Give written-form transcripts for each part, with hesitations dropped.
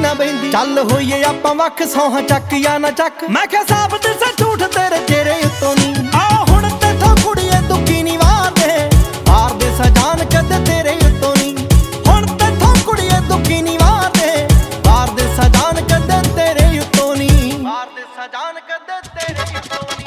ना बहिंदी चल होइए आपां वख सौहां चक या ना चक मैं क्या साबित से झूठ तेरे चेहरे उत्तों नी आ हुण तेथों कुड़िए दुखी नी वार दे सजान कदे तेरे उत्तों नी हुण तेथों कुड़िए दुखी नी वार दे सजान कदे तेरे उत्तों नी वार दे सजान कदे तेरे उत्तों नी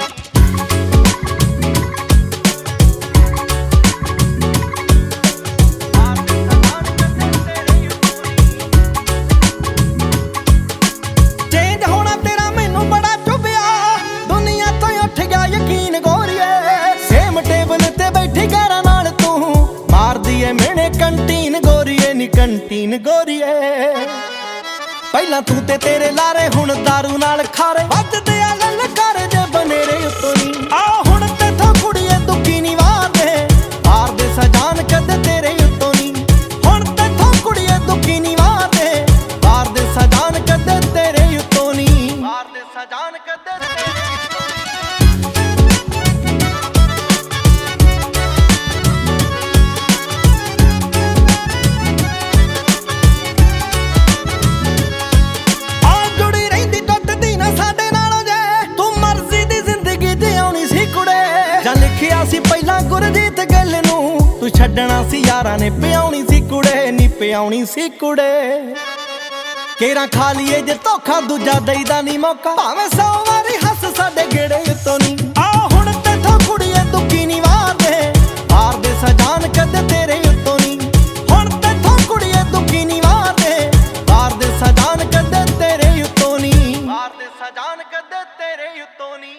कंटीन गोरीए नी कंटीन गोरीए पहला तू ते तेरे लारे हुण दारू नाल खारे वजदे आ ललकारे जे बनेरे उत्तों नी आ हुण तेथों कुड़िए दुखी नी वार दे सजान कदे तेरे उत्तों नी हुण तेथों कुड़िए दुखी नी वार दे सजान कदे तेरे उत्तों नी वार दे सजान कदे तेरे ਪਹਿਲਾਂ ਗੁਰਜੀਤ ਗੱਲ ਨੂੰ ਤੂੰ ਛੱਡਣਾ ਸੀ ਯਾਰਾਂ ਨੇ ਪਿਆਉਣੀ ਸੀ ਕੁੜੇ ਨੀ ਪਿਆਉਣੀ ਸੀ ਕੁੜੇ ਕੇਰਾਂ ਖਾ ਲਈਏ ਜੇ ਧੋਖਾ ਦੂਜਾ ਦੇਈਦਾ ਨੀ ਮੌਕਾ ਭਾਵੇਂ 100 ਵਾਰੀ ਹੱਸ ਸਾਡੇ ਗੇੜੇ ਉੱਤੋਂ ਨੀ ਆ ਹੁਣ ਤੇਥੋਂ ਕੁੜੀਏ ਦੁਖੀ ਨੀ ਵਾਰ ਦੇ ਸਜਾਨ ਕਦੇ ਤੇਰੇ ਉੱਤੋਂ ਨੀ ਹੁਣ ਤੇਥੋਂ ਕੁੜੀਏ ਦੁਖੀ ਨੀ ਵਾਰ ਦੇ ਸਜਾਨ ਕਦੇ ਤੇਰੇ ਉੱਤੋਂ ਨੀ ਵਾਰ ਦੇ ਸਜਾਨ ਕਦੇ ਤੇਰੇ ਉੱਤੋਂ ਨੀ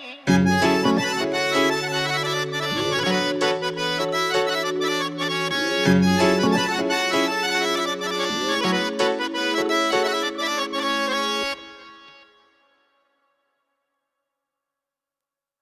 Thank you.